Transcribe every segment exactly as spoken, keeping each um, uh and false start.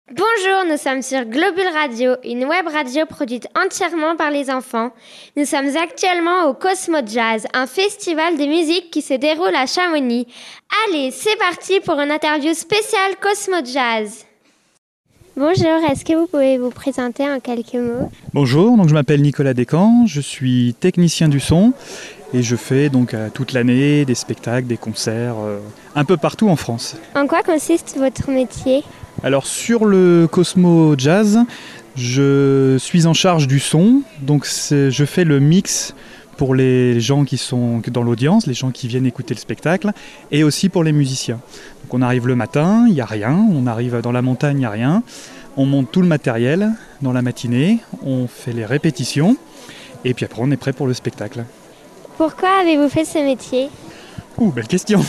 Bonjour, nous sommes sur Globule Radio, une web radio produite entièrement par les enfants. Nous sommes actuellement au Cosmo Jazz, un festival de musique qui se déroule à Chamonix. Allez, c'est parti pour une interview spéciale Cosmo Jazz. Bonjour, est-ce que vous pouvez vous présenter en quelques mots ? Bonjour, donc je m'appelle Nicolas Descamps, je suis technicien du son et je fais donc euh, toute l'année des spectacles, des concerts, euh, un peu partout en France. En quoi consiste votre métier ? Alors sur le Cosmo Jazz, je suis en charge du son, donc c'est, je fais le mix pour les gens qui sont dans l'audience, les gens qui viennent écouter le spectacle, et aussi pour les musiciens. Donc on arrive le matin, il n'y a rien, on arrive dans la montagne, il n'y a rien, on monte tout le matériel dans la matinée, on fait les répétitions, et puis après on est prêt pour le spectacle. Pourquoi avez-vous fait ce métier ? Ouh, belle question.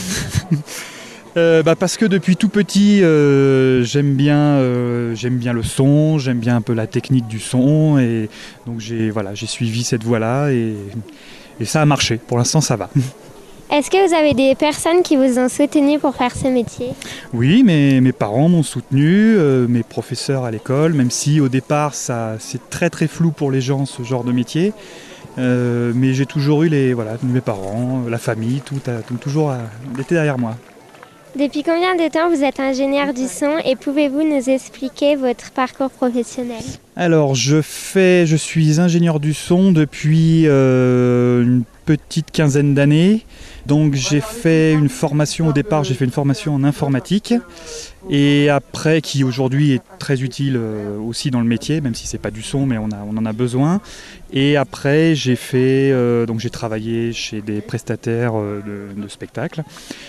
Euh, bah parce que depuis tout petit, euh, j'aime bien, euh, j'aime bien le son, j'aime bien un peu la technique du son, et donc j'ai, voilà, j'ai suivi cette voie-là et, et ça a marché. Pour l'instant, ça va. Est-ce que vous avez des personnes qui vous ont soutenu pour faire ce métier ? Oui, mes, mes parents m'ont soutenu, euh, mes professeurs à l'école, même si au départ, ça, c'est très très flou pour les gens ce genre de métier. Euh, mais j'ai toujours eu les, voilà, mes parents, la famille, tout a tout, toujours a, été derrière moi. Depuis combien de temps vous êtes ingénieur du son et pouvez-vous nous expliquer votre parcours professionnel ? Alors je fais, je suis ingénieur du son depuis euh, une petite quinzaine d'années. Donc j'ai fait une formation au départ, j'ai fait une formation en informatique et après qui aujourd'hui est très utile euh, aussi dans le métier, même si c'est pas du son mais on, a, on en a besoin. Et après j'ai fait, euh, donc j'ai travaillé chez des prestataires euh, de, de spectacles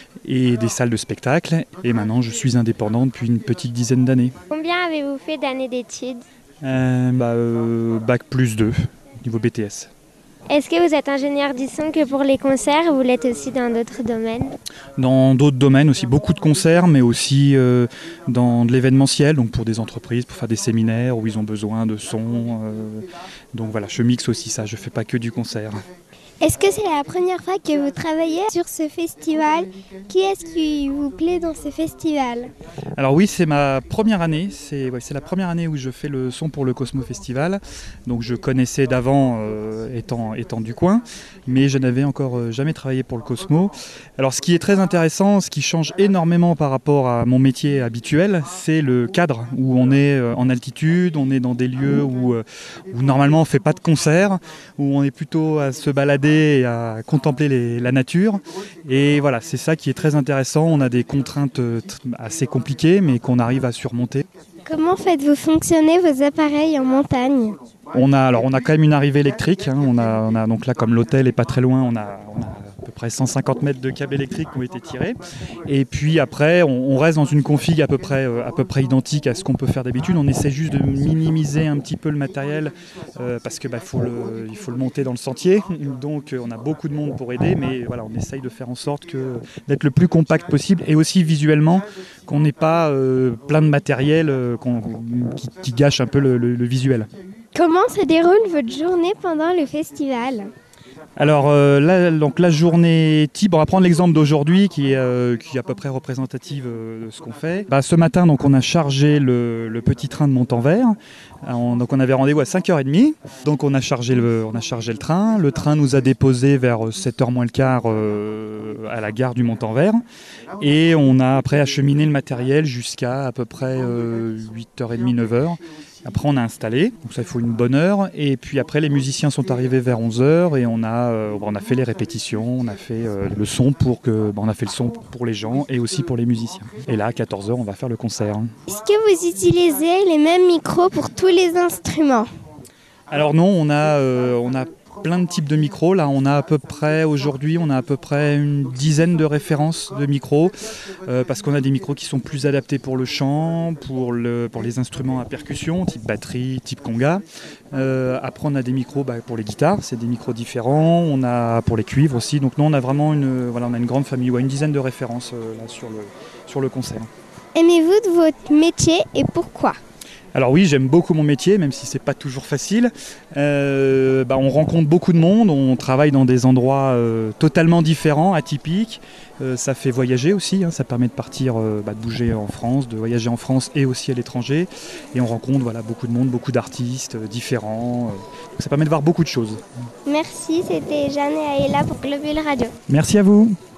et des salles de spectacle et maintenant je suis indépendant depuis une petite dizaine d'années. Combien avez-vous fait d'années d'études ? euh, bah, euh, Bac plus deux, niveau B T S. Est-ce que vous êtes ingénieur du son que pour les concerts ou vous l'êtes aussi dans d'autres domaines ? Dans d'autres domaines aussi, beaucoup de concerts, mais aussi euh, dans de l'événementiel, donc pour des entreprises, pour faire des séminaires où ils ont besoin de son. Euh, donc voilà, je mixe aussi ça, je ne fais pas que du concert. Est-ce que c'est la première fois que vous travaillez sur ce festival ? Qui est-ce qui vous plaît dans ce festival ? Alors oui, c'est ma première année, c'est, ouais, c'est la première année où je fais le son pour le Cosmo Festival. Donc je connaissais d'avant euh, étant, étant du coin, mais je n'avais encore euh, jamais travaillé pour le Cosmo. Alors ce qui est très intéressant, ce qui change énormément par rapport à mon métier habituel, c'est le cadre où on est euh, en altitude, on est dans des lieux où, euh, où normalement on ne fait pas de concert, où on est plutôt à se balader et à contempler les, la nature. Et voilà, c'est ça qui est très intéressant. On a des contraintes assez compliquées, mais qu'on arrive à surmonter. Comment faites-vous fonctionner vos appareils en montagne ? On a, alors, on a quand même une arrivée électrique. Hein. On a, on a, donc là, comme l'hôtel est pas très loin, on a, on a à peu près cent cinquante mètres de câbles électriques qui ont été tirés. Et puis après, on, on reste dans une config à peu près, euh, à peu près identique à ce qu'on peut faire d'habitude. On essaie juste de minimiser un petit peu le matériel euh, parce que bah, faut le, il faut le monter dans le sentier. Donc, euh, on a beaucoup de monde pour aider, mais voilà, on essaye de faire en sorte que, d'être le plus compact possible et aussi visuellement qu'on n'ait pas euh, plein de matériel euh, qu'on, qui, qui gâche un peu le, le, le visuel. Comment se déroule votre journée pendant le festival ? Alors euh, là, donc la journée type, on va prendre l'exemple d'aujourd'hui qui est, euh, qui est à peu près représentative euh, de ce qu'on fait. Bah, ce matin, donc, on a chargé le, le petit train de Montanvert. On, donc on avait rendez-vous à cinq heures trente. Donc on a, chargé le, on a chargé le train. Le train nous a déposé vers sept heures moins le quart euh, à la gare du Montanvert. Et on a après acheminé le matériel jusqu'à à peu près euh, huit heures trente, neuf heures. Après on a installé, donc ça il faut une bonne heure, et puis après les musiciens sont arrivés vers onze heures et on a, euh, on a fait les répétitions, on a fait euh, le son pour que, bah, on a fait le son pour les gens et aussi pour les musiciens. Et là à quatorze heures on va faire le concert. Est-ce que vous utilisez les mêmes micros pour tous les instruments ? Alors non, on a, euh, on a plein de types de micros. Là, on a à peu près, aujourd'hui, on a à peu près une dizaine de références de micros, euh, parce qu'on a des micros qui sont plus adaptés pour le chant, pour, le, pour les instruments à percussion, type batterie, type conga. Euh, après, on a des micros bah, pour les guitares, c'est des micros différents. On a pour les cuivres aussi. Donc, nous, on a vraiment une, voilà, on a une grande famille, ouais, une dizaine de références euh, là, sur, le, sur le concert. Aimez-vous de votre métier et pourquoi ? Alors oui, j'aime beaucoup mon métier, même si c'est pas toujours facile. Euh, bah, on rencontre beaucoup de monde, on travaille dans des endroits euh, totalement différents, atypiques. Euh, ça fait voyager aussi, hein, ça permet de partir, euh, bah, de bouger en France, de voyager en France et aussi à l'étranger. Et on rencontre voilà, beaucoup de monde, beaucoup d'artistes euh, différents. Euh, ça permet de voir beaucoup de choses. Merci, c'était Jeanne et Aïla pour Globule Radio. Merci à vous.